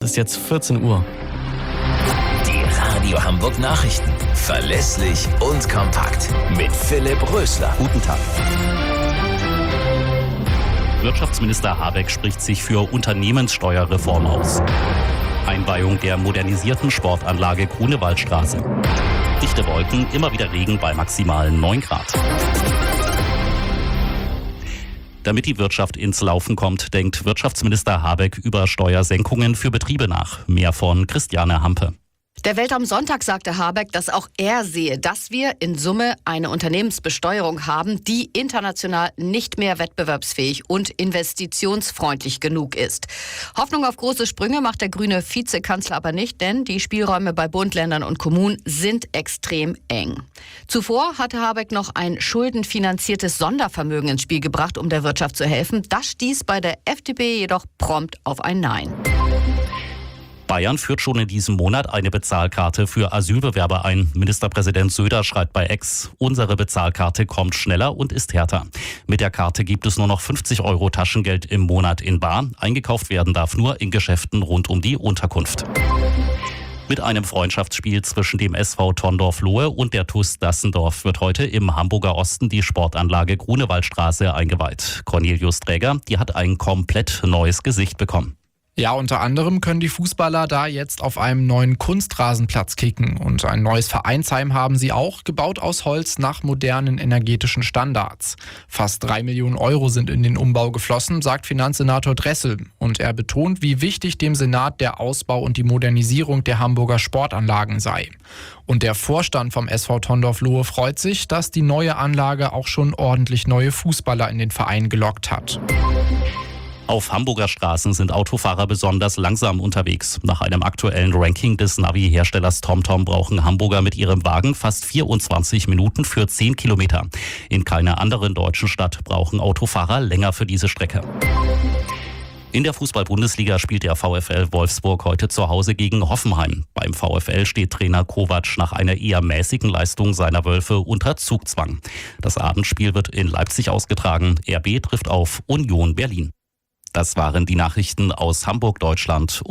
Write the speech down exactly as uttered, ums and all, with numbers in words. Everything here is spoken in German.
ist jetzt vierzehn Uhr. Die Radio Hamburg Nachrichten. Verlässlich und kompakt. Mit Philipp Rösler. Guten Tag. Wirtschaftsminister Habeck spricht sich für Unternehmenssteuerreform aus. Einweihung der modernisierten Sportanlage Grunewaldstraße. Dichte Wolken, immer wieder Regen bei maximal neun Grad. Damit die Wirtschaft ins Laufen kommt, denkt Wirtschaftsminister Habeck über Steuersenkungen für Betriebe nach. Mehr von Christiane Hampe. Der Welt am Sonntag sagte Habeck, dass auch er sehe, dass wir in Summe eine Unternehmensbesteuerung haben, die international nicht mehr wettbewerbsfähig und investitionsfreundlich genug ist. Hoffnung auf große Sprünge macht der grüne Vizekanzler aber nicht, denn die Spielräume bei Bund, Ländern und Kommunen sind extrem eng. Zuvor hatte Habeck noch ein schuldenfinanziertes Sondervermögen ins Spiel gebracht, um der Wirtschaft zu helfen. Das stieß bei der F D P jedoch prompt auf ein Nein. Bayern führt schon in diesem Monat eine Bezahlkarte für Asylbewerber ein. Ministerpräsident Söder schreibt bei X, unsere Bezahlkarte kommt schneller und ist härter. Mit der Karte gibt es nur noch fünfzig Euro Taschengeld im Monat in bar. Eingekauft werden darf nur in Geschäften rund um die Unterkunft. Mit einem Freundschaftsspiel zwischen dem S V Tondorf-Lohe und der T U S Dassendorf wird heute im Hamburger Osten die Sportanlage Grunewaldstraße eingeweiht. Cornelius Träger, die hat ein komplett neues Gesicht bekommen. Ja, unter anderem können die Fußballer da jetzt auf einem neuen Kunstrasenplatz kicken. Und ein neues Vereinsheim haben sie auch, gebaut aus Holz nach modernen energetischen Standards. Fast drei Millionen Euro sind in den Umbau geflossen, sagt Finanzsenator Dressel. Und er betont, wie wichtig dem Senat der Ausbau und die Modernisierung der Hamburger Sportanlagen sei. Und der Vorstand vom S V Tondorf-Lohe freut sich, dass die neue Anlage auch schon ordentlich neue Fußballer in den Verein gelockt hat. Auf Hamburger Straßen sind Autofahrer besonders langsam unterwegs. Nach einem aktuellen Ranking des Navi-Herstellers TomTom brauchen Hamburger mit ihrem Wagen fast vierundzwanzig Minuten für zehn Kilometer. In keiner anderen deutschen Stadt brauchen Autofahrer länger für diese Strecke. In der Fußball-Bundesliga spielt der VfL Wolfsburg heute zu Hause gegen Hoffenheim. Beim VfL steht Trainer Kovac nach einer eher mäßigen Leistung seiner Wölfe unter Zugzwang. Das Abendspiel wird in Leipzig ausgetragen. R B trifft auf Union Berlin. Das waren die Nachrichten aus Hamburg, Deutschland.